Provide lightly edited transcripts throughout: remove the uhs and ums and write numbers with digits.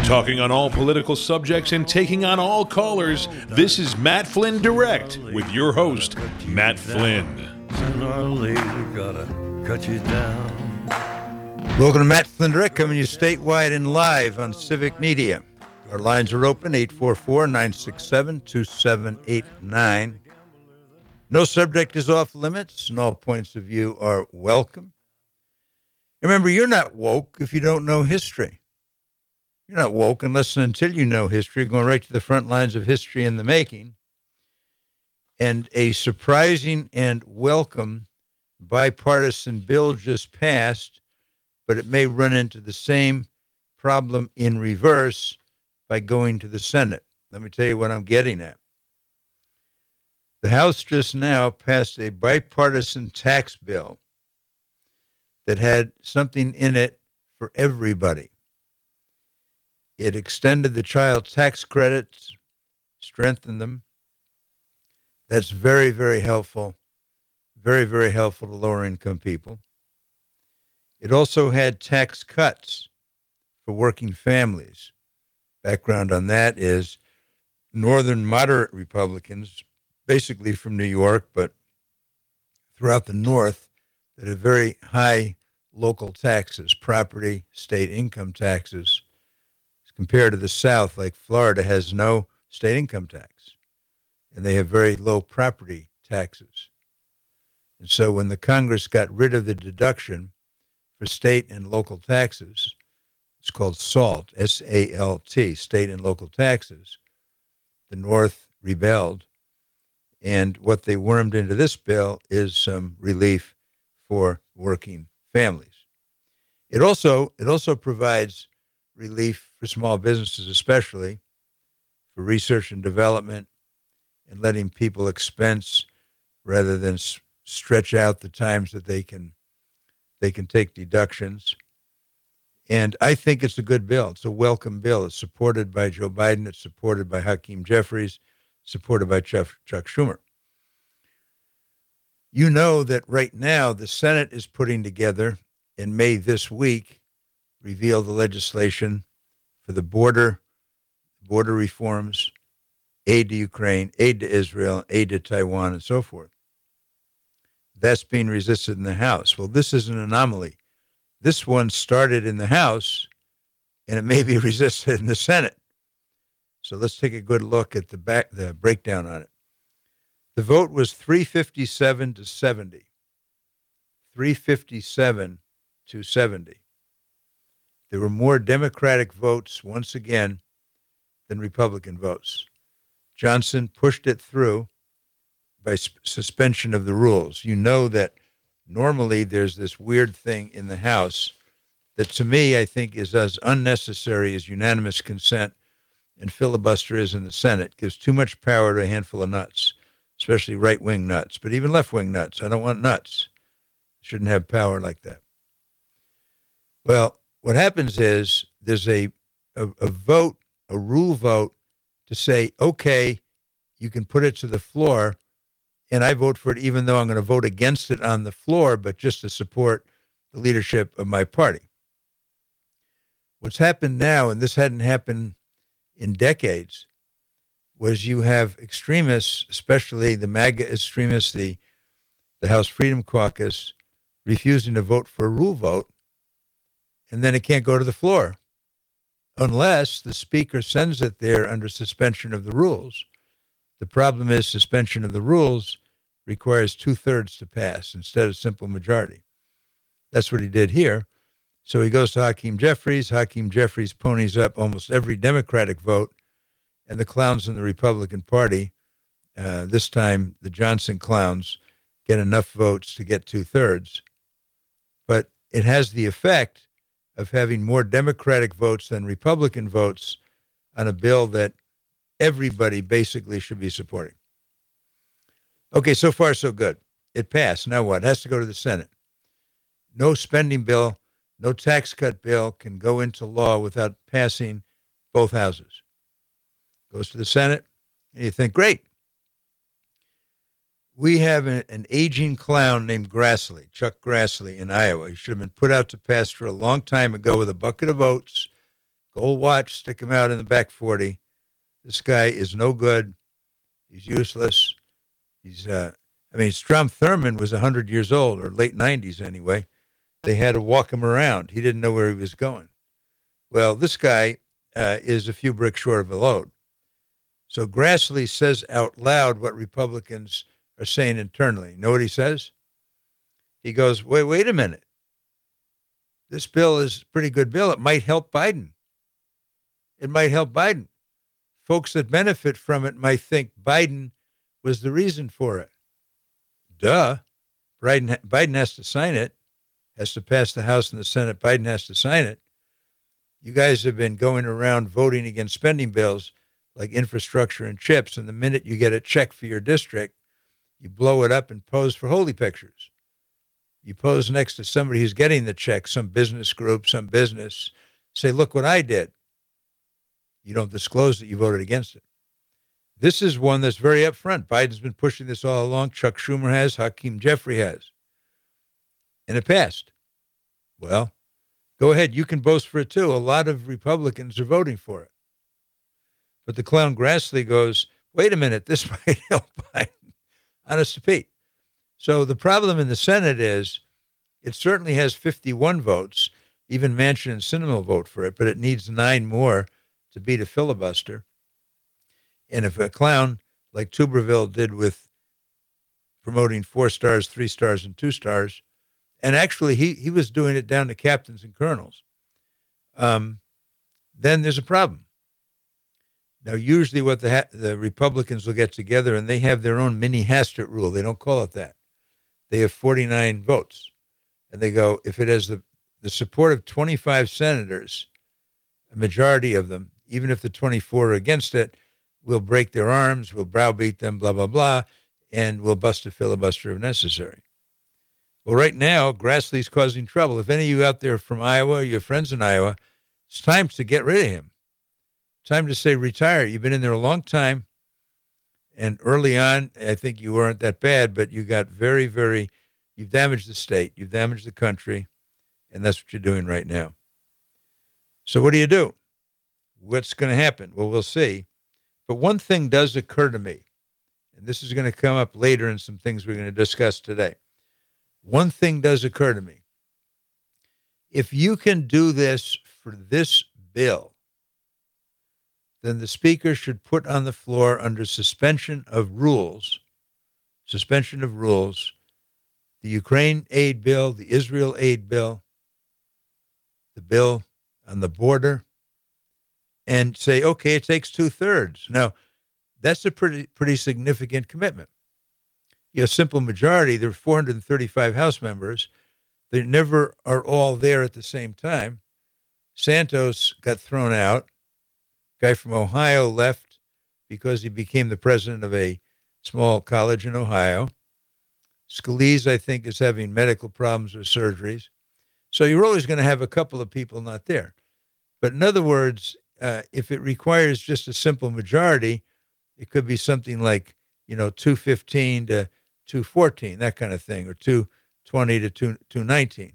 Talking on all political subjects and taking on all callers, this is Matt Flynn Direct with your host, Matt Flynn. Sooner or later, gotta cut you down. Welcome to Matt Flynn Direct, coming to you statewide and live on Civic Media. Our lines are open, 844-967-2789. No subject is off limits, and all points of view are welcome. Remember, you're not woke if you don't know history. You're not woke unless and until you know history, going right to the front lines of history in the making. And a surprising and welcome bipartisan bill just passed, but it may run into the same problem in reverse by going to the Senate. Let me tell you what I'm getting at. The House just now passed a bipartisan tax bill that had something in it for everybody. It extended the child tax credits, strengthened them. That's very, very helpful. Very, very helpful to lower income people. It also had tax cuts for working families. Background on that is northern moderate Republicans, basically from New York, but throughout the North, that have very high local taxes, property, state income taxes, compared to the South, like Florida has no state income tax, and they have very low property taxes. And so when the Congress got rid of the deduction for state and local taxes, it's called SALT, S-A-L-T, state and local taxes, the North rebelled. And what they wormed into this bill is some relief for working families. It also provides relief for small businesses, especially for research and development and letting people expense rather than stretch out the times that they can take deductions. And I think it's a good bill. It's a welcome bill. It's supported by Joe Biden. It's supported by Hakeem Jeffries, supported by Chuck Schumer. You know that right now the Senate is putting together, and may this week reveal the legislation for the border reforms, aid to Ukraine, aid to Israel, aid to Taiwan, and so forth. That's being resisted in the House. Well, this is an anomaly. This one started in the House, and it may be resisted in the Senate. So let's take a good look at the breakdown on it. The vote was 357 to 70. 357 to 70. There were more Democratic votes, once again, than Republican votes. Johnson pushed it through by suspension of the rules. You know that normally there's this weird thing in the House that to me I think is as unnecessary as unanimous consent and filibuster is in the Senate. It gives too much power to a handful of nuts, especially right-wing nuts, but even left-wing nuts. I don't want nuts. Shouldn't have power like that. Well, what happens is there's a vote, a rule vote to say, okay, you can put it to the floor, and I vote for it even though I'm going to vote against it on the floor, but just to support the leadership of my party. What's happened now, and this hadn't happened in decades, was you have extremists, especially the MAGA extremists, the House Freedom Caucus, refusing to vote for a rule vote, and then it can't go to the floor unless the speaker sends it there under suspension of the rules. The problem is suspension of the rules requires 2/3 to pass instead of simple majority. That's what he did here. So he goes to Hakeem Jeffries. Hakeem Jeffries ponies up almost every Democratic vote, and the clowns in the Republican Party, this time the Johnson clowns, get enough votes to get 2/3. But it has the effect of having more Democratic votes than Republican votes on a bill that everybody basically should be supporting. Okay, so far so good. It passed. Now what? It has to go to the Senate. No spending bill, no tax cut bill can go into law without passing both houses. Goes to the Senate, and you think, great. We have an aging clown named Grassley, Chuck Grassley in Iowa. He should have been put out to pasture a long time ago with a bucket of oats, gold watch, stick him out in the back 40. This guy is no good. He's useless. Strom Thurmond was 100 years old, or late 90s anyway. They had to walk him around. He didn't know where he was going. Well, this guy is a few bricks short of a load. So Grassley says out loud what Republicans are saying internally. You know what he says? He goes, wait a minute. This bill is a pretty good bill. It might help Biden. It might help Biden. Folks that benefit from it might think Biden was the reason for it. Duh. Biden has to sign it, has to pass the House and the Senate. Biden has to sign it. You guys have been going around voting against spending bills like infrastructure and chips, and the minute you get a check for your district, you blow it up and pose for holy pictures. You pose next to somebody who's getting the check, some business group, some business, say, look what I did. You don't disclose that you voted against it. This is one that's very upfront. Biden's been pushing this all along. Chuck Schumer has, Hakeem Jeffrey has. And it passed. Well, go ahead. You can boast for it too. A lot of Republicans are voting for it. But the clown Grassley goes, wait a minute, this might help Biden. Honest to Pete. So the problem in the Senate is it certainly has 51 votes. Even Manchin and Sinema vote for it, but it needs 9 more to beat a filibuster. And if a clown like Tuberville did with promoting 4 stars, 3 stars, and 2 stars, and actually he was doing it down to captains and colonels, then there's a problem. Now, usually what the Republicans will get together, and they have their own mini Hastert rule. They don't call it that. They have 49 votes. And they go, if it has the support of 25 senators, a majority of them, even if the 24 are against it, we'll break their arms, we'll browbeat them, blah, blah, blah, and we'll bust a filibuster if necessary. Well, right now, Grassley's causing trouble. If any of you out there from Iowa, your friends in Iowa, it's time to get rid of him. Time to say retire. You've been in there a long time. And early on, I think you weren't that bad, but you got you've damaged the state. You've damaged the country. And that's what you're doing right now. So what do? What's going to happen? Well, we'll see. But one thing does occur to me, and this is going to come up later in some things we're going to discuss today. One thing does occur to me. If you can do this for this bill, then the speaker should put on the floor under suspension of rules, the Ukraine aid bill, the Israel aid bill, the bill on the border, and say, okay, it takes 2/3. Now, that's a pretty significant commitment. You have simple majority. There are 435 House members. They never are all there at the same time. Santos got thrown out. Guy from Ohio left because he became the president of a small college in Ohio. Scalise, I think, is having medical problems or surgeries. So you're always going to have a couple of people not there. But in other words, if it requires just a simple majority, it could be something like, 215 to 214, that kind of thing, or 220 to 219.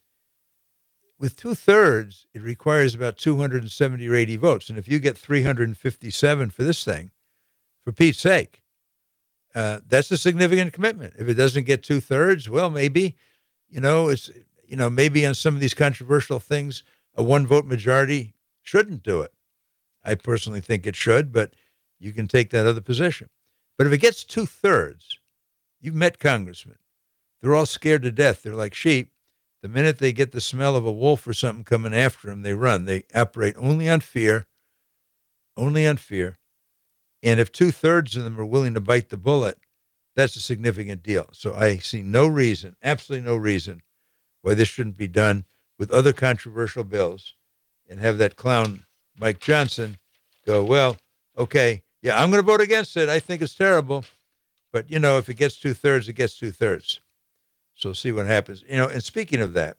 With 2/3, it requires about 270 or 80 votes. And if you get 357 for this thing, for Pete's sake, that's a significant commitment. If it doesn't get 2/3, well, maybe, maybe on some of these controversial things, a 1-vote majority shouldn't do it. I personally think it should, but you can take that other position. But if it gets 2/3, you've met congressmen. They're all scared to death. They're like sheep. The minute they get the smell of a wolf or something coming after them, they run. They operate only on fear. And if 2/3 of them are willing to bite the bullet, that's a significant deal. So I see no reason, absolutely no reason, why this shouldn't be done with other controversial bills and have that clown Mike Johnson go, well, okay, yeah, I'm going to vote against it. I think it's terrible. But, if it gets 2/3, it gets 2/3. So see what happens. And speaking of that,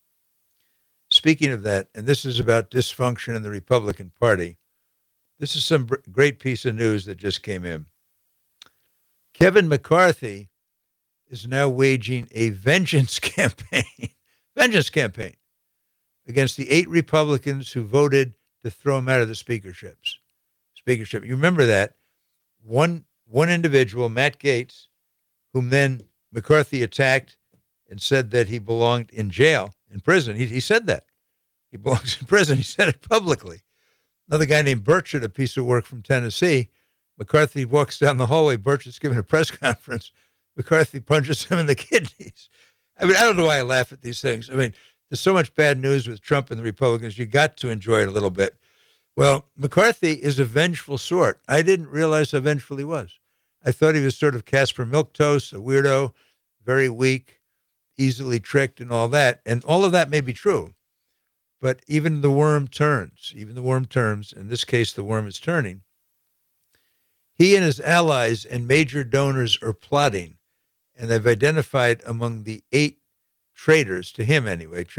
and this is about dysfunction in the Republican Party, this is some great piece of news that just came in. Kevin McCarthy is now waging a vengeance campaign against the 8 Republicans who voted to throw him out of the speakership. You remember that one individual, Matt Gaetz, whom then McCarthy attacked and said that he belonged in jail, in prison. He said that. He belongs in prison. He said it publicly. Another guy named Burchett, a piece of work from Tennessee. McCarthy walks down the hallway. Burchett's giving a press conference. McCarthy punches him in the kidneys. I mean, I don't know why I laugh at these things. I mean, there's so much bad news with Trump and the Republicans. You got to enjoy it a little bit. Well, McCarthy is a vengeful sort. I didn't realize how vengeful he was. I thought he was sort of Casper Milquetoast, a weirdo, very weak, easily tricked and all that. And all of that may be true. But even the worm turns. In this case, the worm is turning. He and his allies and major donors are plotting. And they've identified among the 8 traitors to him,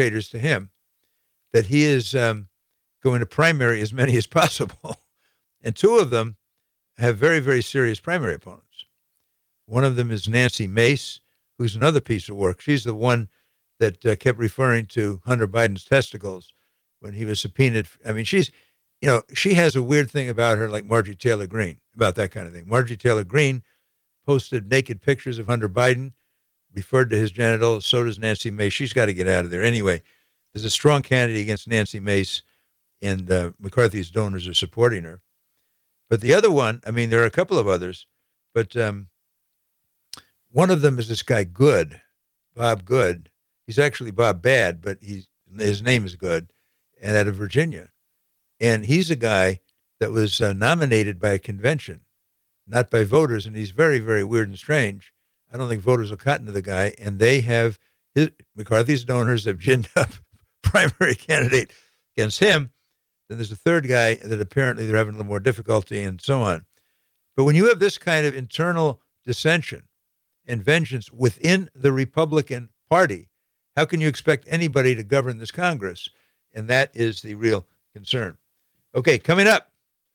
that he is going to primary as many as possible. And 2 of them have very, very serious primary opponents. One of them is Nancy Mace, who's another piece of work. She's the one that kept referring to Hunter Biden's testicles when he was subpoenaed. I mean, she has a weird thing about her, like Marjorie Taylor Greene, about that kind of thing. Marjorie Taylor Greene posted naked pictures of Hunter Biden, referred to his genitals. So does Nancy Mace. She's got to get out of there. Anyway, there's a strong candidate against Nancy Mace, and McCarthy's donors are supporting her. But the other one, I mean, there are a couple of others, but one of them is this guy Good, Bob Good. He's actually Bob Bad, but his name is Good, and out of Virginia. And he's a guy that was nominated by a convention, not by voters, and he's very, very weird and strange. I don't think voters will cotton to the guy, and they have McCarthy's donors have ginned up primary candidate against him. Then there's a third guy that apparently they're having a little more difficulty and so on. But when you have this kind of internal dissension and vengeance within the Republican Party, how can you expect anybody to govern this Congress? And that is the real concern. Okay, coming up,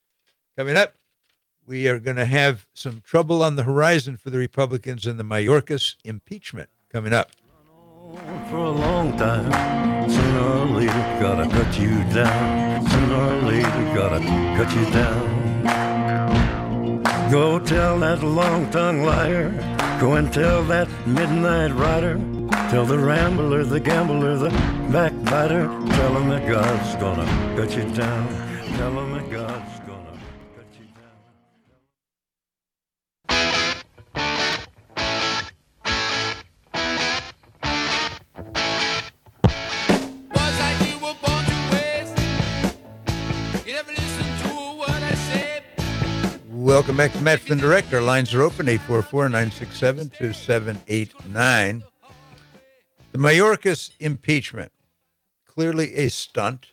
we are going to have some trouble on the horizon for the Republicans in the Mayorkas impeachment coming up. For a long time, sooner or later, gotta cut you down. Sooner or later, gotta cut you down. Go tell that long-tongued liar. Go and tell that midnight rider. Tell the rambler, the gambler, the backbiter. Tell him that God's gonna cut you down. Tell him that God's gonna cut you down. Welcome back to Matt Flynn Direct. Our lines are open, 844-967-2789. The Mayorkas impeachment, clearly a stunt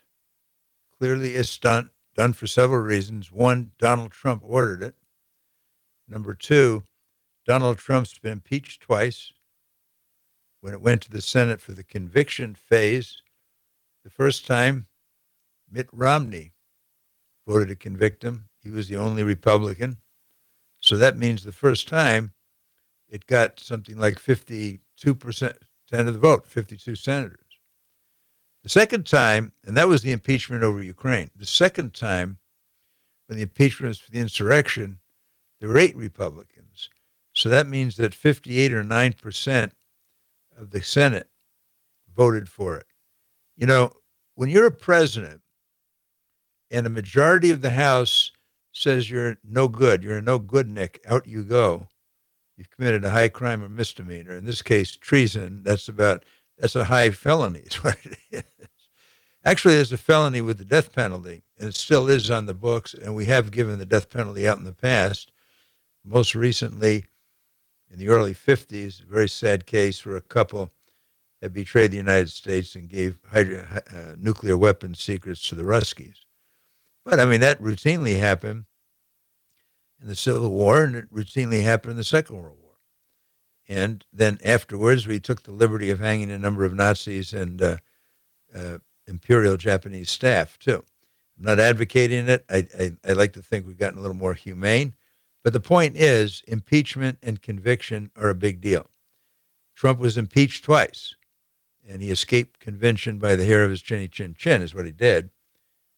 done for several reasons. One, Donald Trump ordered it. Number 2, Donald Trump's been impeached twice. When it went to the Senate for the conviction phase, the first time, Mitt Romney voted to convict him. He was the only Republican. So that means the first time it got something like 52% of the vote, 52 senators. The second time, and that was the impeachment over Ukraine. The second time, when the impeachment was for the insurrection, there were 8 Republicans. So that means that 58 or 9% of the Senate voted for it. You know, when you're a president and a majority of the House says you're no good, you're a no good Nick, out you go, you've committed a high crime or misdemeanor. In this case, treason. That's a high felony is what it is. Actually, there's a felony with the death penalty, and it still is on the books, and we have given the death penalty out in the past. Most recently, in the early 50s, a very sad case where a couple had betrayed the United States and gave nuclear weapons secrets to the Ruskies. But, I mean, that routinely happened in the Civil War, and it routinely happened in the Second World War. And then afterwards, we took the liberty of hanging a number of Nazis and Imperial Japanese staff, too. I'm not advocating it. I like to think we've gotten a little more humane. But the point is, impeachment and conviction are a big deal. Trump was impeached twice, and he escaped conviction by the hair of his chinny chin chin is what he did.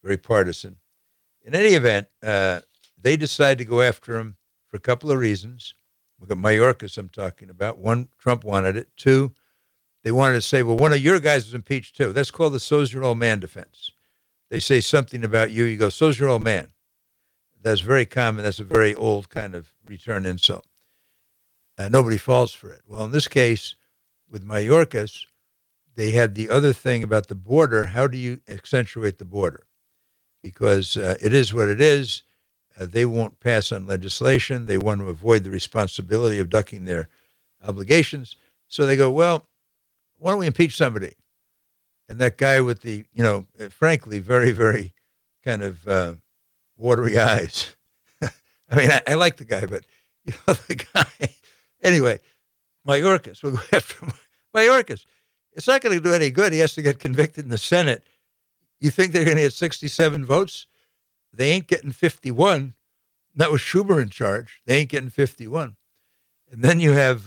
very partisan. In any event, they decided to go after him for a couple of reasons. Look at Mayorkas I'm talking about. One, Trump wanted it. Two, they wanted to say, well, one of your guys was impeached too. That's called the so's your old man defense. They say something about you, you go, so's your old man. That's very common. That's a very old kind of return insult. Nobody falls for it. Well, in this case, with Mayorkas, they had the other thing about the border. How do you accentuate the border? Because it is what it is. They won't pass on legislation. They want to avoid the responsibility of ducking their obligations. So they go, well, why don't we impeach somebody? And that guy with the, frankly, very, very kind of watery eyes. I mean, I like the guy, but, the guy. Anyway, Mayorkas, we'll go after Mayorkas. It's not going to do any good. He has to get convicted in the Senate. You think they're going to get 67 votes? They ain't getting 51. That was Schumer in charge. They ain't getting 51. And then you have,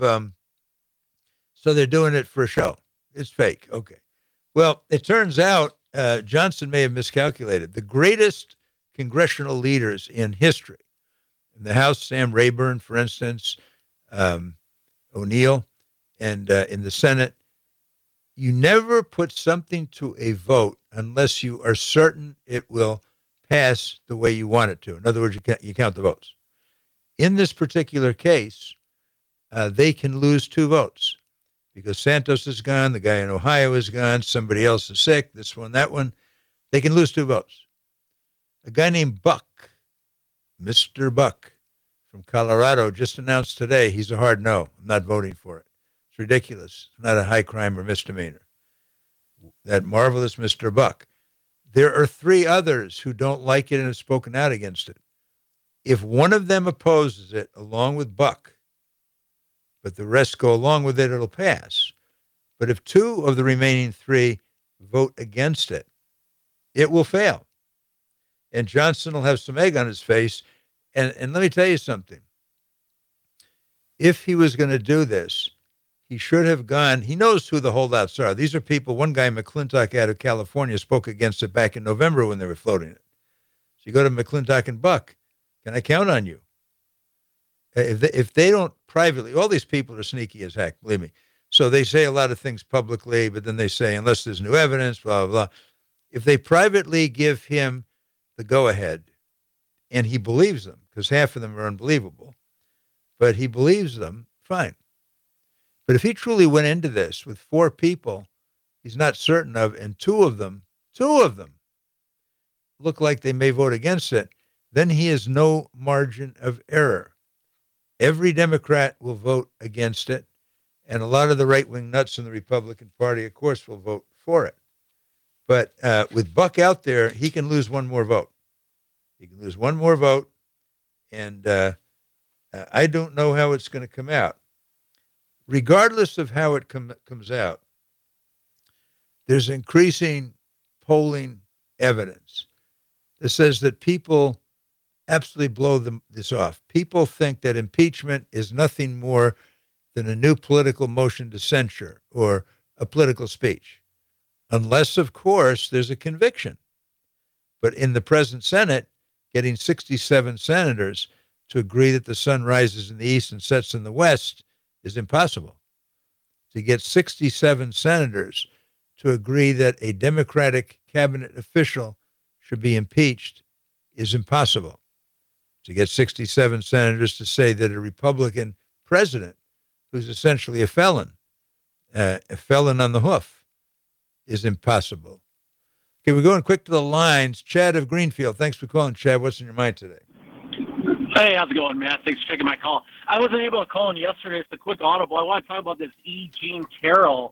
so they're doing it for a show. It's fake. Okay. Well, it turns out Johnson may have miscalculated. The greatest congressional leaders in history, in the House, Sam Rayburn, for instance, O'Neill, and in the Senate, you never put something to a vote unless you are certain it will pass the way you want it to. In other words, you count the votes. In this particular case, they can lose 2 votes because Santos is gone, the guy in Ohio is gone, somebody else is sick, this one, that one. They can lose 2 votes. A guy named Buck, Mr. Buck from Colorado, just announced today he's a hard no. I'm not voting for it. It's ridiculous. It's not a high crime or misdemeanor. That marvelous Mr. Buck. There are 3 others who don't like it and have spoken out against it. If one of them opposes it, along with Buck, but the rest go along with it, it'll pass. But if 2 of the remaining 3 vote against it, it will fail. And Johnson will have some egg on his face. And let me tell you something. If he was going to do this, he should have gone. He knows who the holdouts are. These are people. One guy, McClintock, out of California, spoke against it back in November when they were floating it. So you go to McClintock and Buck. Can I count on you? If they don't privately, all these people are sneaky as heck, believe me. So they say a lot of things publicly, but then they say, unless there's new evidence, blah, blah, blah. If they privately give him the go-ahead, and he believes them, because half of them are unbelievable, but he believes them, fine. But if he truly went into this with 4 people he's not certain of, and two of them look like they may vote against it, then he has no margin of error. Every Democrat will vote against it, and a lot of the right-wing nuts in the Republican Party, of course, will vote for it. But with Buck out there, he can lose 1 more vote. He can lose 1 more vote, and I don't know how it's going to come out. Regardless of how it comes out, there's increasing polling evidence that says that people absolutely blow this off. People think that impeachment is nothing more than a new political motion to censure or a political speech, unless, of course, there's a conviction. But in the present Senate, getting 67 senators to agree that the sun rises in the east and sets in the west is impossible. To get 67 senators to agree that a Democratic cabinet official should be impeached is impossible. To get 67 senators to say that a Republican president, who's essentially a felon on the hoof, is impossible. Okay, we're going quick to the lines. Chad of Greenfield. Thanks for calling, Chad. What's in your mind today? Hey, how's it going, Matt? Thanks for taking my call. I wasn't able to call in yesterday. It's a quick audible. I want to talk about this E. Jean Carroll.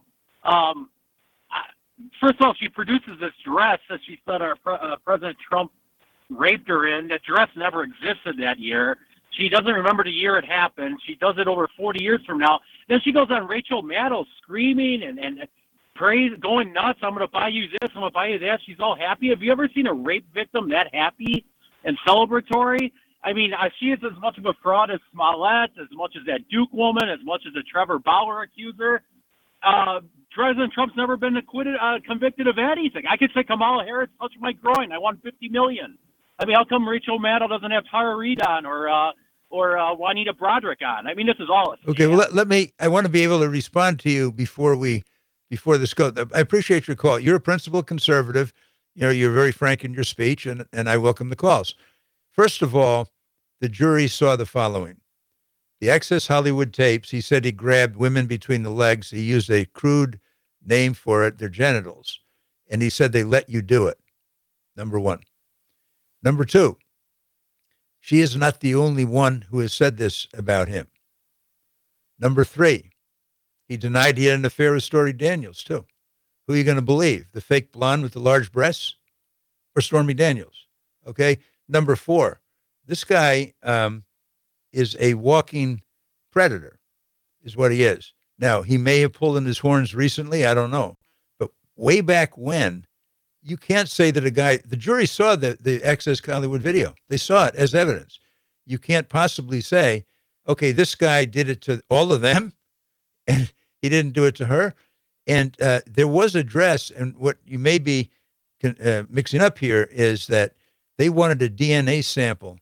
First of all, she produces this dress that she said our President Trump raped her in. That dress never existed that year. She doesn't remember the year it happened. She does it over 40 years from now. Then she goes on Rachel Maddow screaming and praise, going nuts. I'm going to buy you this. I'm going to buy you that. She's all happy. Have you ever seen a rape victim that happy and celebratory? I mean, she is as much of a fraud as Smollett, as much as that Duke woman, as much as the Trevor Bauer accuser. President Trump's never been convicted of anything. I could say Kamala Harris touched my groin. I won $50 million. I mean, how come Rachel Maddow doesn't have Tara Reid on or Juanita Broderick on? I mean, this is all. Okay, well, let me. I want to be able to respond to you before this goes. I appreciate your call. You're a principled conservative. You know, you're very frank in your speech, and I welcome the calls. First of all, the jury saw the following. The Access Hollywood tapes, he said he grabbed women between the legs. He used a crude name for it, their genitals. And he said they let you do it, number one. Number two, she is not the only one who has said this about him. Number three, he denied he had an affair with Stormy Daniels, too. Who are you going to believe? The fake blonde with the large breasts or Stormy Daniels? Okay. Number four, this guy is a walking predator, is what he is. Now, he may have pulled in his horns recently. I don't know. But way back when, you can't say that the jury saw the Access Hollywood video. They saw it as evidence. You can't possibly say, okay, this guy did it to all of them and he didn't do it to her. And there was a dress, and what you may be mixing up here is that they wanted a DNA sample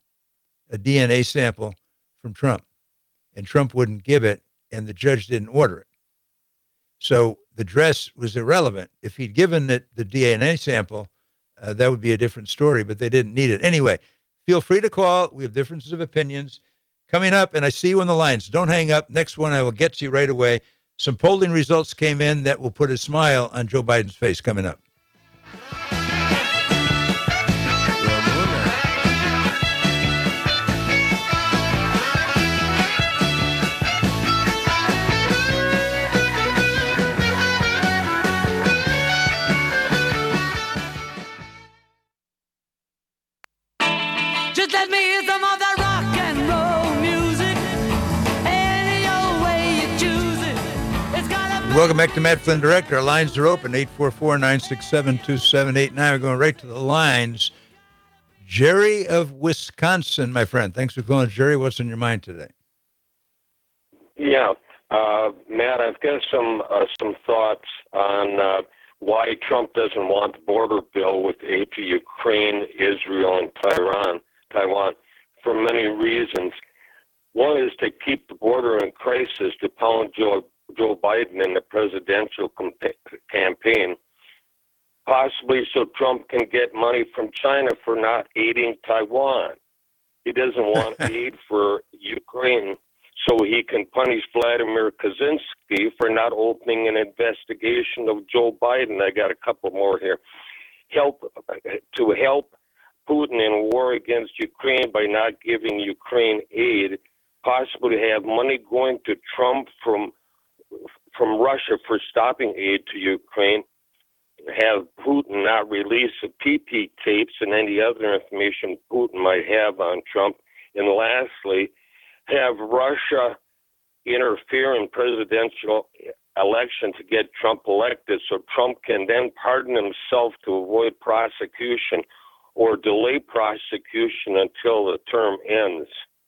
from Trump, and Trump wouldn't give it, and the judge didn't order it. So the dress was irrelevant. If he'd given it the DNA sample, that would be a different story, but they didn't need it. Anyway, feel free to call. We have differences of opinions. Coming up, and I see you on the lines. Don't hang up. Next one, I will get to you right away. Some polling results came in that will put a smile on Joe Biden's face coming up. Just let me hear some of that rock and roll music. Any old way you choose it. It's gotta be. Welcome back to Matt Flynn Direct. Our lines are open, 844-967-2789. We're going right to the lines. Jerry of Wisconsin, my friend. Thanks for calling, Jerry. What's on your mind today? Yeah, Matt, I've got some thoughts on why Trump doesn't want the border bill with aid to Ukraine, Israel, and Taiwan, for many reasons. One is to keep the border in crisis to pound Joe Biden in the presidential campaign, possibly so Trump can get money from China for not aiding Taiwan. He doesn't want aid for Ukraine, so he can punish Vladimir Kaczynski for not opening an investigation of Joe Biden. I got a couple more here. Help Putin in war against Ukraine by not giving Ukraine aid, possibly have money going to Trump from Russia for stopping aid to Ukraine, have Putin not release the PP tapes and any other information Putin might have on Trump, and lastly, have Russia interfere in presidential election to get Trump elected so Trump can then pardon himself to avoid prosecution or delay prosecution until the term ends.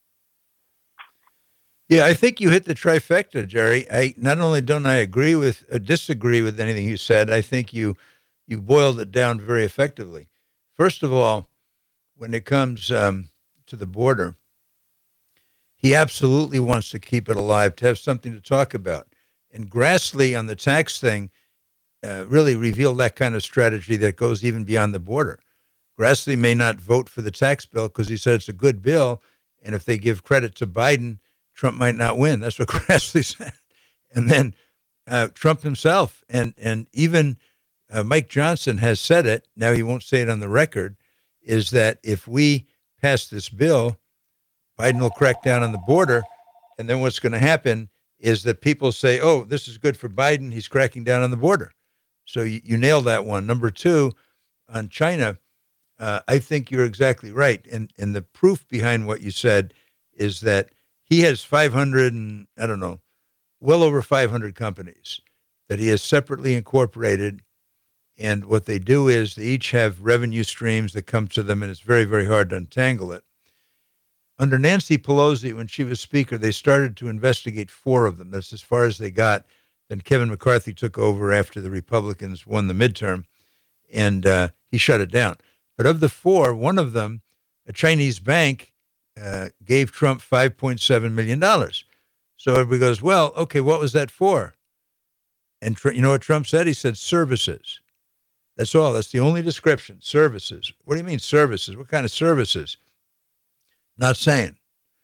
Yeah, I think you hit the trifecta, Jerry. Not only don't I disagree with anything you said, I think you boiled it down very effectively. First of all, when it comes to the border, he absolutely wants to keep it alive, to have something to talk about. And Grassley on the tax thing really revealed that kind of strategy that goes even beyond the border. Grassley may not vote for the tax bill because he said it's a good bill, and if they give credit to Biden, Trump might not win. That's what Grassley said. And then Trump himself and even Mike Johnson has said it, now he won't say it on the record, is that if we pass this bill, Biden will crack down on the border, and then what's going to happen is that people say, oh, this is good for Biden, he's cracking down on the border. So you nailed that one. Number two, on China, I think you're exactly right. And the proof behind what you said is that he has 500 and, I don't know, well over 500 companies that he has separately incorporated. And what they do is they each have revenue streams that come to them, and it's very, very hard to untangle it. Under Nancy Pelosi, when she was Speaker, they started to investigate 4 of them. That's as far as they got. Then Kevin McCarthy took over after the Republicans won the midterm, and he shut it down. But of the four, one of them, a Chinese bank, gave Trump $5.7 million. So everybody goes, well, okay, what was that for? And you know what Trump said? He said services. That's all. That's the only description, services. What do you mean services? What kind of services? Not saying.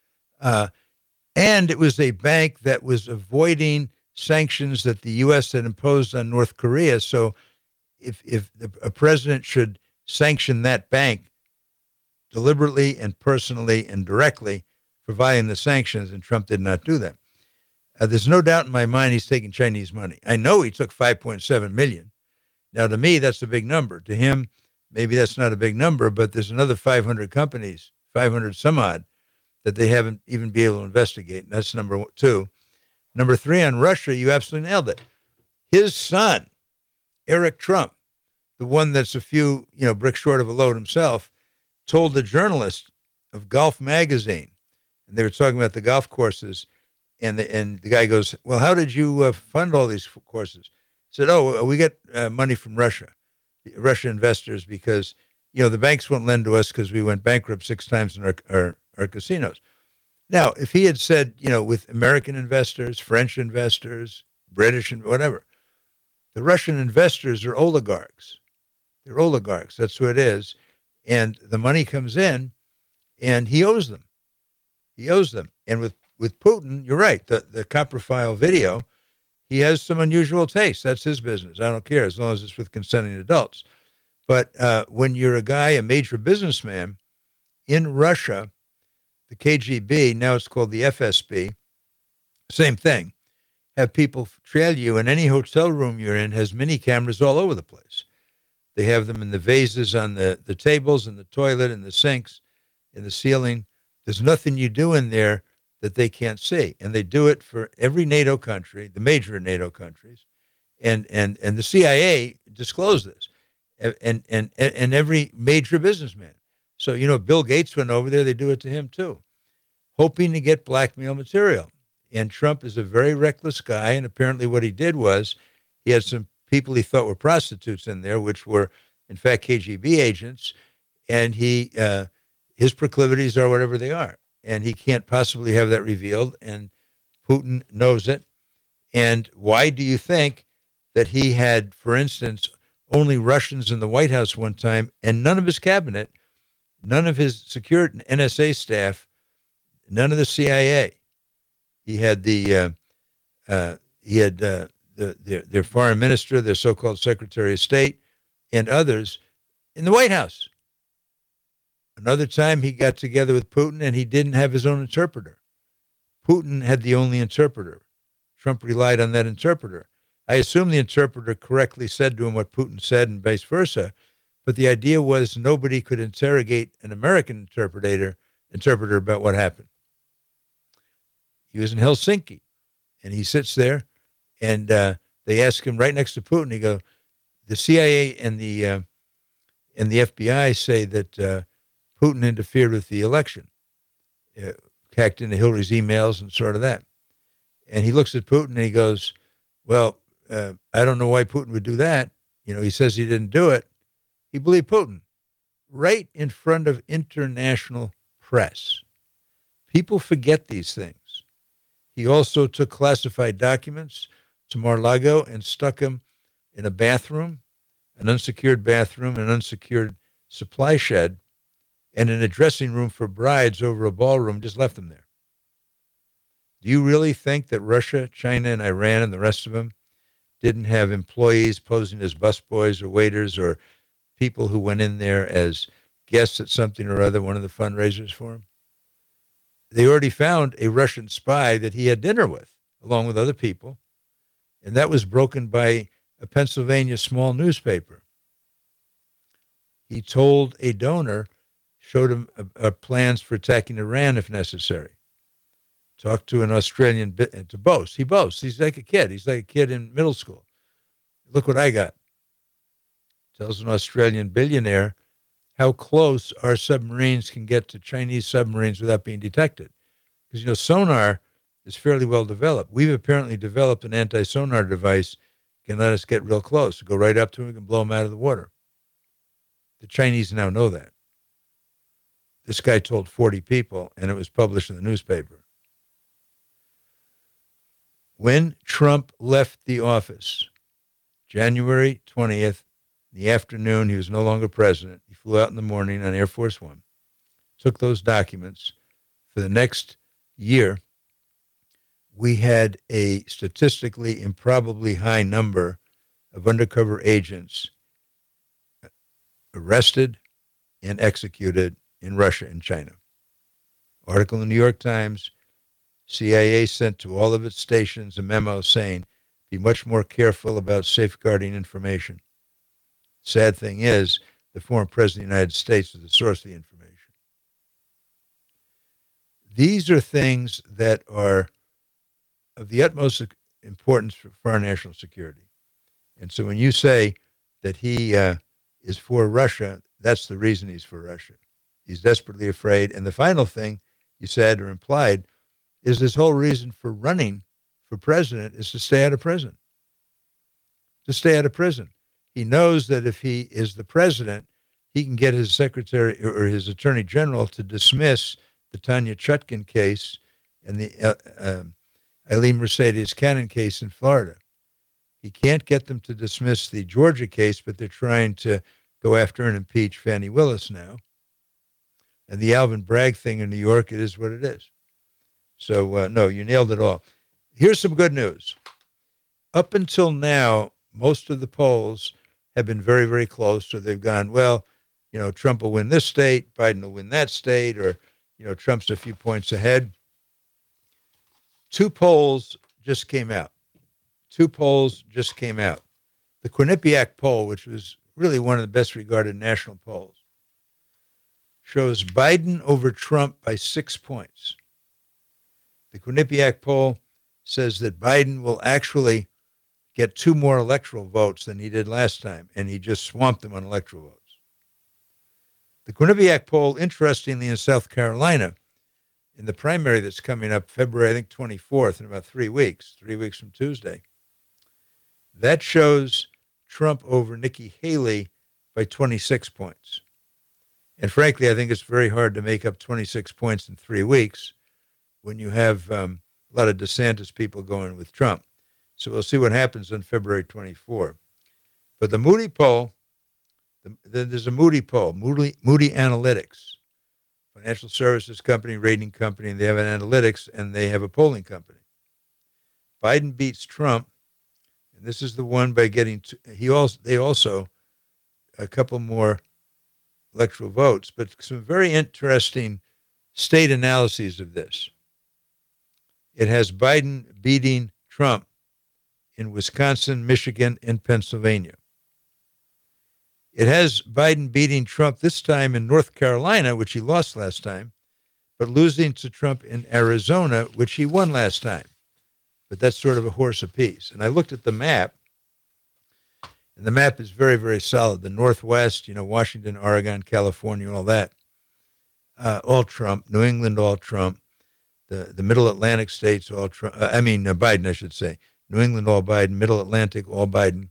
And it was a bank that was avoiding sanctions that the U.S. had imposed on North Korea. So if a president should sanction that bank deliberately and personally and directly for violating the sanctions, and Trump did not do that. There's no doubt in my mind he's taking Chinese money. I know he took $5.7 million. Now, to me, that's a big number. To him, maybe that's not a big number, but there's another 500 companies, 500 some odd, that they haven't even been able to investigate. And that's number two. Number three, on Russia, you absolutely nailed it. His son, Eric Trump, the one that's a few bricks short of a load himself, told the journalist of Golf Magazine, and they were talking about the golf courses, and the guy goes, well, how did you fund all these courses? He said, oh, we get money from Russian investors, because the banks won't lend to us because we went bankrupt 6 times in our casinos. Now, if he had said, with American investors, French investors, British, and whatever, the Russian investors are oligarchs. They're oligarchs. That's who it is. And the money comes in, and he owes them. He owes them. And with Putin, you're right, the copper file video, he has some unusual taste. That's his business. I don't care, as long as it's with consenting adults. But when you're a guy, a major businessman in Russia, the KGB, now it's called the FSB, same thing, have people trail you, and any hotel room you're in has mini cameras all over the place. They have them in the vases on the tables, in the toilet, in the sinks, in the ceiling. There's nothing you do in there that they can't see. And they do it for every NATO country, the major NATO countries. And the CIA disclosed this. And every major businessman. So, Bill Gates went over there, they do it to him too, hoping to get blackmail material. And Trump is a very reckless guy, and apparently what he did was he had some people he thought were prostitutes in there, which were, in fact, KGB agents, and his proclivities are whatever they are, and he can't possibly have that revealed, and Putin knows it. And why do you think that he had, for instance, only Russians in the White House one time, and none of his cabinet, none of his security NSA staff, none of the CIA? He had their foreign minister, their so-called Secretary of State, and others in the White House. Another time he got together with Putin, and he didn't have his own interpreter. Putin had the only interpreter. Trump relied on that interpreter. I assume the interpreter correctly said to him what Putin said and vice versa, but the idea was nobody could interrogate an American interpreter about what happened. He was in Helsinki, and he sits there, and they ask him right next to Putin. He goes, the CIA and the FBI say that Putin interfered with the election, hacked into Hillary's emails and sort of that. And he looks at Putin and he goes, well, I don't know why Putin would do that. He says he didn't do it. He believed Putin right in front of international press. People forget these things. He also took classified documents to Mar-a-Lago and stuck them in a bathroom, an unsecured bathroom, an unsecured supply shed, and in a dressing room for brides over a ballroom, just left them there. Do you really think that Russia, China, and Iran and the rest of them didn't have employees posing as busboys or waiters or people who went in there as guests at something or other, one of the fundraisers for him? They already found a Russian spy that he had dinner with, along with other people, and that was broken by a Pennsylvania small newspaper. He told a donor, showed him plans for attacking Iran if necessary. Talked to an Australian, to boast. He boasts. He's like a kid. He's like a kid in middle school. Look what I got. Tells an Australian billionaire how close our submarines can get to Chinese submarines without being detected. Because, sonar is fairly well developed. We've apparently developed an anti-sonar device can let us get real close, go right up to them, we can blow them out of the water. The Chinese now know that. This guy told 40 people, and it was published in the newspaper. When Trump left the office, January 20th, in the afternoon, he was no longer president. He flew out in the morning on Air Force One, took those documents. For the next year, we had a statistically improbably high number of undercover agents arrested and executed in Russia and China. Article in the New York Times, CIA sent to all of its stations a memo saying, be much more careful about safeguarding information. Sad thing is, the former president of the United States is the source of the information. These are things that are of the utmost importance for our national security. And so when you say that he is for Russia, that's the reason he's for Russia. He's desperately afraid. And the final thing you said or implied is his whole reason for running for president is to stay out of prison. To stay out of prison. He knows that if he is the president, he can get his secretary or his attorney general to dismiss the Tanya Chutkan case and the Eileen Mercedes Cannon case in Florida. He can't get them to dismiss the Georgia case, but they're trying to go after and impeach Fani Willis now. And the Alvin Bragg thing in New York, it is what it is. So, no, you nailed it all. Here's some good news. Up until now, most of the polls have been very, very close. So they've gone, well, Trump will win this state, Biden will win that state, or, Trump's a few points ahead. Two polls just came out. The Quinnipiac poll, which was really one of the best regarded national polls, shows Biden over Trump by 6 points. The Quinnipiac poll says that Biden will actually get 2 more electoral votes than he did last time, and he just swamped them on electoral votes. The Quinnipiac poll, interestingly, in South Carolina, in the primary that's coming up February, I think, 24th, in about 3 weeks from Tuesday, that shows Trump over Nikki Haley by 26 points. And frankly, I think it's very hard to make up 26 points in 3 weeks when you have a lot of DeSantis people going with Trump. So we'll see what happens on February 24. But the Moody poll, there's a Moody poll, Moody Analytics, financial services company, rating company, and they have an analytics, and they have a polling company. Biden beats Trump, and this is the one by getting, they also, a couple more electoral votes, but some very interesting state analyses of this. It has Biden beating Trump in Wisconsin, Michigan, and Pennsylvania. It has Biden beating Trump this time in North Carolina, which he lost last time, but losing to Trump in Arizona, which he won last time. But that's sort of a horse apiece. And I looked at the map, and the map is very, very solid. The Northwest, Washington, Oregon, California, all that, all Trump. New England, all Trump. The Middle Atlantic states, all Trump. Biden, I should say. New England, all Biden. Middle Atlantic, all Biden.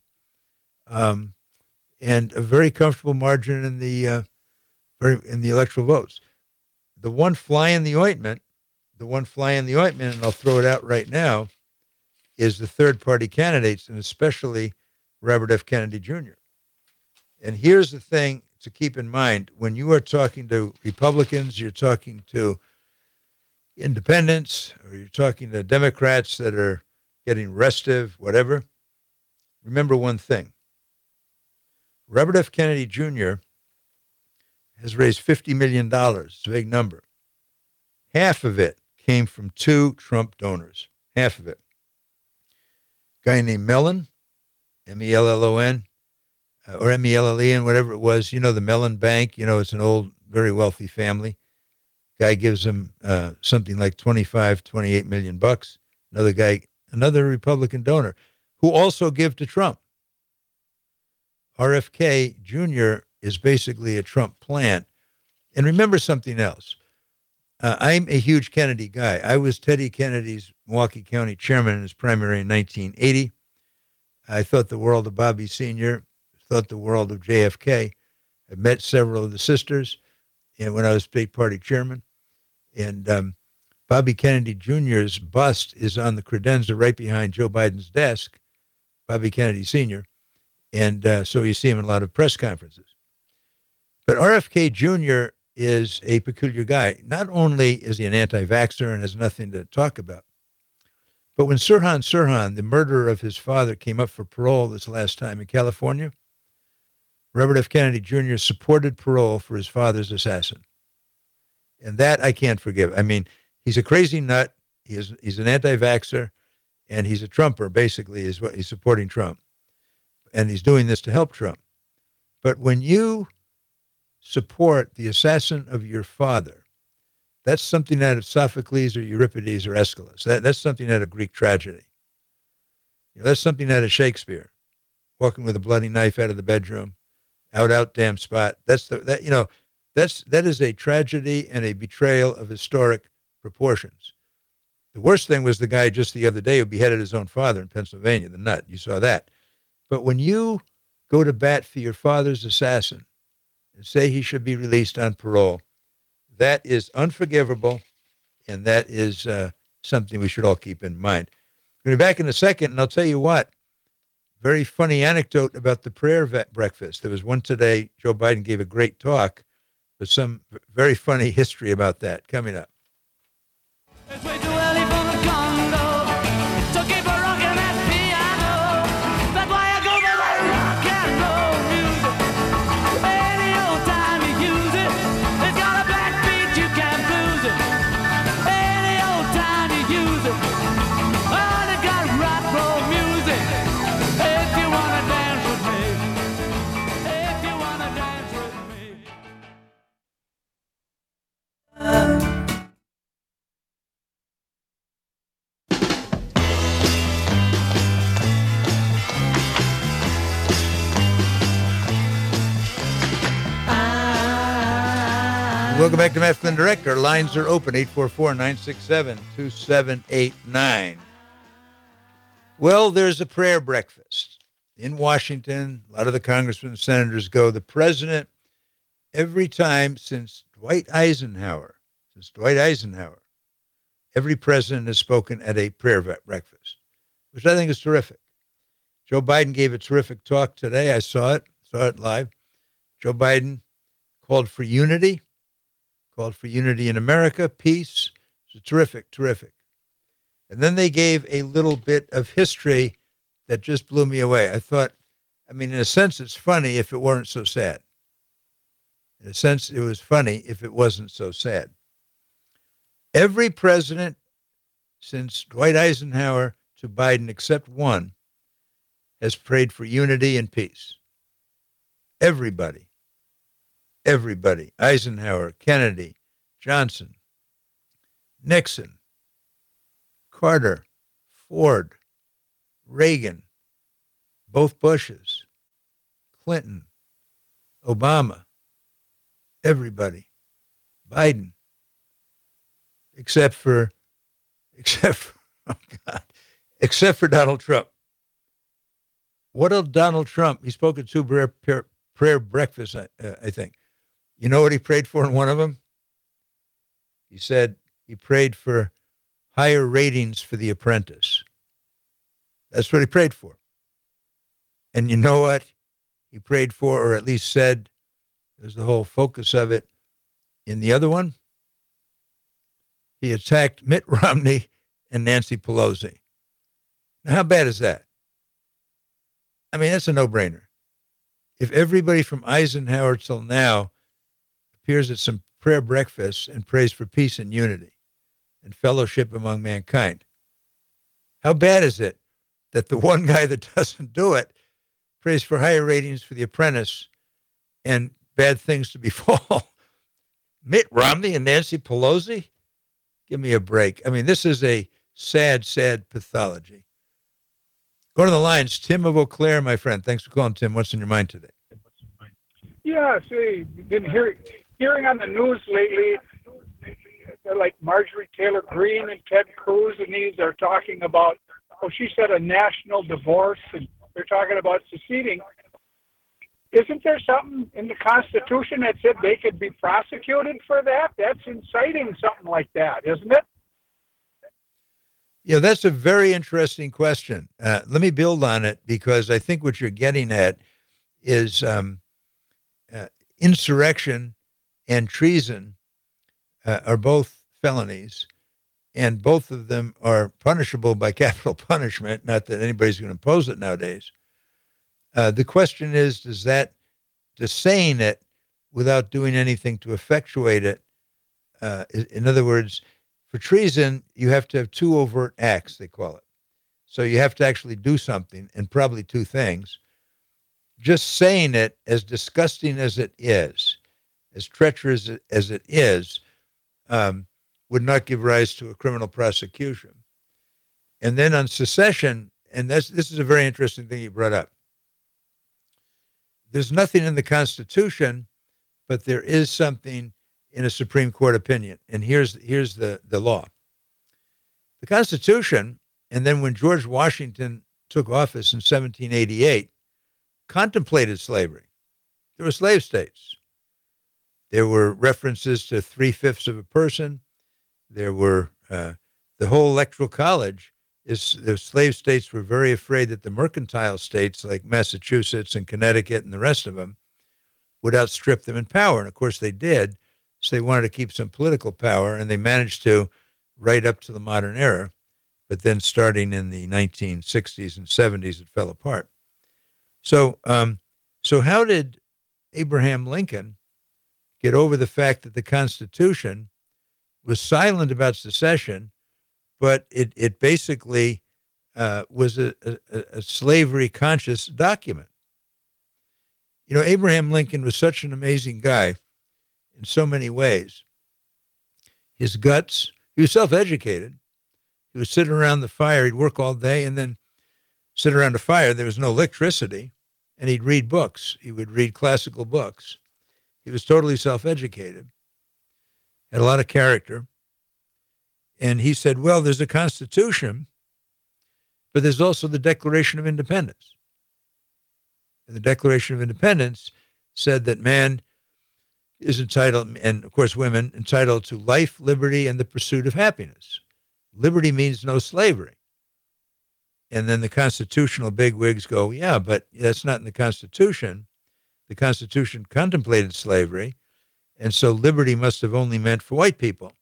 And a very comfortable margin in the electoral votes. The one fly in the ointment, and I'll throw it out right now, is the third-party candidates, and especially Robert F. Kennedy Jr. And here's the thing to keep in mind. When you are talking to Republicans, you're talking to independents, or you're talking to Democrats that are getting restive, whatever, remember one thing. Robert F. Kennedy Jr. has raised $50 million. It's a big number. Half of it came from 2 Trump donors. Half of it. A guy named Mellon, M-E-L-L-O-N, or M-E-L-L-E-N, whatever it was. The Mellon Bank, it's an old, very wealthy family. Guy gives him something like $28 million. Another guy, another Republican donor, who also give to Trump. RFK Jr. is basically a Trump plant. And remember something else. I'm a huge Kennedy guy. I was Teddy Kennedy's Milwaukee County chairman in his primary in 1980. I thought the world of Bobby Sr., thought the world of JFK. I met several of the sisters and when I was state party chairman. And Bobby Kennedy Jr.'s bust is on the credenza right behind Joe Biden's desk, Bobby Kennedy Sr., and so you see him in a lot of press conferences. But RFK Jr. is a peculiar guy. Not only is he an anti-vaxxer and has nothing to talk about, but when Sirhan Sirhan, the murderer of his father, came up for parole this last time in California, Robert F. Kennedy Jr. supported parole for his father's assassin. And that I can't forgive. I mean, he's a crazy nut. He's an anti-vaxxer, and he's a Trumper, basically, is what he's supporting Trump. And he's doing this to help Trump. But when you support the assassin of your father, that's something out of Sophocles or Euripides or Aeschylus. That's something out of Greek tragedy. That's something out of Shakespeare. Walking with a bloody knife out of the bedroom, out, damn spot. That is a tragedy and a betrayal of historic proportions. The worst thing was the guy just the other day who beheaded his own father in Pennsylvania, the nut. You saw that. But when you go to bat for your father's assassin and say he should be released on parole, that is unforgivable, and that is something we should all keep in mind. I'm going to be back in a second, and I'll tell you what. Very funny anecdote about the prayer breakfast. There was one today. Joe Biden gave a great talk, but some very funny history about that coming up. It's way too early for the Congo, so keep a rockin' that piano. That's why I go for the rock and roll music. Any old time you use it, it's got a black beat, you can't lose it. Any old time you use it, oh, they got rock roll music. If you wanna dance with me, if you wanna dance with me. Welcome back to Matt Flynn Direct. Our lines are open, 844-967-2789. Well, there's a prayer breakfast in Washington. A lot of the congressmen and senators go. The president, every time since Dwight Eisenhower, every president has spoken at a prayer breakfast, which I think is terrific. Joe Biden gave a terrific talk today. I saw it live. Joe Biden called for unity in America, peace. It's terrific. And then they gave a little bit of history that just blew me away. I thought, in a sense, it's funny if it weren't so sad. In a sense, it was funny if it wasn't so sad. Every president since Dwight Eisenhower to Biden, except one, has prayed for unity and peace. Everybody. Eisenhower, Kennedy, Johnson, Nixon, Carter, Ford, Reagan, both Bushes, Clinton, Obama, everybody, Biden, except for Donald Trump. What did Donald Trump? He spoke at two prayer breakfasts, I think. You know what he prayed for in one of them? He said he prayed for higher ratings for The Apprentice. That's what he prayed for. And you know what he prayed for, or at least said, there's the whole focus of it in the other one? He attacked Mitt Romney and Nancy Pelosi. Now, how bad is that? That's a no-brainer. If everybody from Eisenhower till now appears at some prayer breakfasts and prays for peace and unity and fellowship among mankind, how bad is it that the one guy that doesn't do it prays for higher ratings for The Apprentice and bad things to befall Mitt Romney and Nancy Pelosi? Give me a break. This is a sad, sad pathology. Go to the lines. Tim of Eau Claire, my friend. Thanks for calling, Tim. What's in your mind today? Yeah, see, been hearing on the news lately like Marjorie Taylor Greene and Ted Cruz, and these are talking about, she said a national divorce, and they're talking about seceding. Isn't there something in the Constitution that said they could be prosecuted for that? That's inciting something like that, isn't it? Yeah, that's a very interesting question. Let me build on it, because I think what you're getting at is insurrection and treason are both felonies, and both of them are punishable by capital punishment. Not that anybody's going to impose it nowadays. The question is, does saying it without doing anything to effectuate it, in other words, for treason, you have to have two overt acts, they call it. So you have to actually do something, and probably two things. Just saying it, as disgusting as it is, as treacherous as it is, would not give rise to a criminal prosecution. And then on secession, and this is a very interesting thing you brought up. There's nothing in the Constitution, but there is something in a Supreme Court opinion. And here's the law. The Constitution, and then when George Washington took office in 1788, contemplated slavery. There were slave states. There were references to 3/5 of a person. There were the whole Electoral College. The slave states were very afraid that the mercantile states like Massachusetts and Connecticut and the rest of them would outstrip them in power. And of course they did. So they wanted to keep some political power, and they managed to right up to the modern era. But then starting in the 1960s and 70s, it fell apart. So how did Abraham Lincoln get over the fact that the Constitution was silent about secession, but it basically was a slavery-conscious document? You know, Abraham Lincoln was such an amazing guy in so many ways. His guts, he was self-educated. He would sit around the fire. He'd work all day and then sit around the fire. There was no electricity, and he'd read books. He would read classical books. He was totally self-educated, had a lot of character. And he said, well, there's a Constitution, but there's also the Declaration of Independence. And the Declaration of Independence said that man is entitled, and of course women, entitled to life, liberty, and the pursuit of happiness. Liberty means no slavery. And then the constitutional bigwigs go, yeah, but that's not in the Constitution. The Constitution contemplated slavery, and so liberty must have only meant for white people.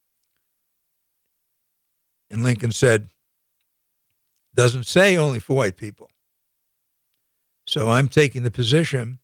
And Lincoln said, doesn't say only for white people. So I'm taking the position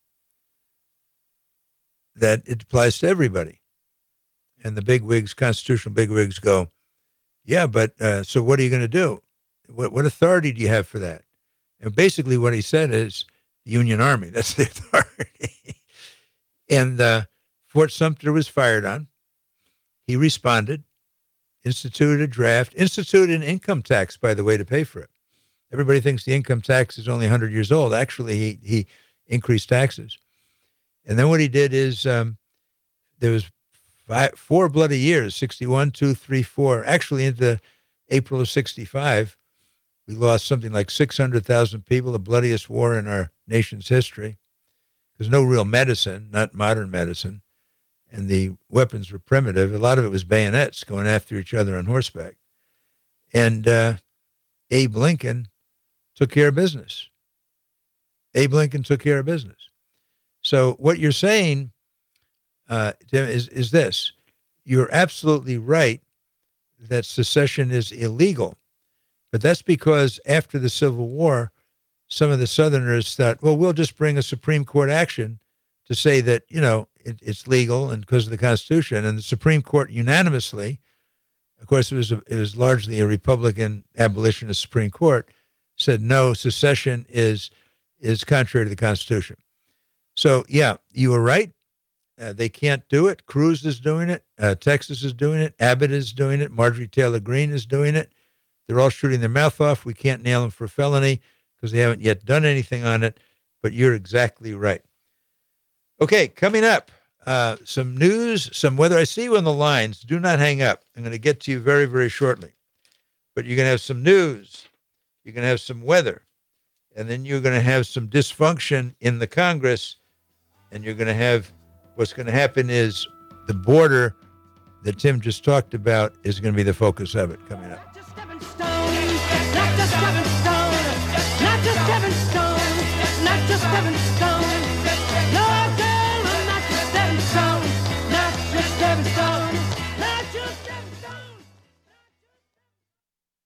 that it applies to everybody. And the bigwigs, constitutional bigwigs go, yeah, but so what are you going to do? What authority do you have for that? And basically what he said is the Union Army. That's the authority. And Fort Sumter was fired on. He responded, instituted a draft, instituted an income tax, by the way, to pay for it. Everybody thinks the income tax is only 100 years old. Actually, he increased taxes. And then what he did is there was 4 bloody years, 61, 2, 3, 4. Actually, into April of 65, we lost something like 600,000 people, the bloodiest war in our nation's history. There's no real medicine, not modern medicine, and the weapons were primitive. A lot of it was bayonets going after each other on horseback. And Abe Lincoln took care of business. Abe Lincoln took care of business. So what you're saying, Tim, is this. You're absolutely right that secession is illegal. But that's because after the Civil War, some of the Southerners thought, well, we'll just bring a Supreme Court action to say that, you know, it's legal and because of the Constitution. And the Supreme Court unanimously, of course, it was largely a Republican abolitionist Supreme Court, said no, secession is contrary to the Constitution. So, yeah, you were right. They can't do it. Cruz is doing it. Texas is doing it. Abbott is doing it. Marjorie Taylor Greene is doing it. They're all shooting their mouth off. We can't nail them for a felony because they haven't yet done anything on it. But you're exactly right. Okay, coming up, some news, some weather. I see you on the lines. Do not hang up. I'm going to get to you very, very shortly. But you're going to have some news. You're going to have some weather. And then you're going to have some dysfunction in the Congress. And you're going to have, what's going to happen is the border that Tim just talked about is going to be the focus of it coming up. Not just stepping stone, not just stepping stone, not just stepping stone, not just stepping stone.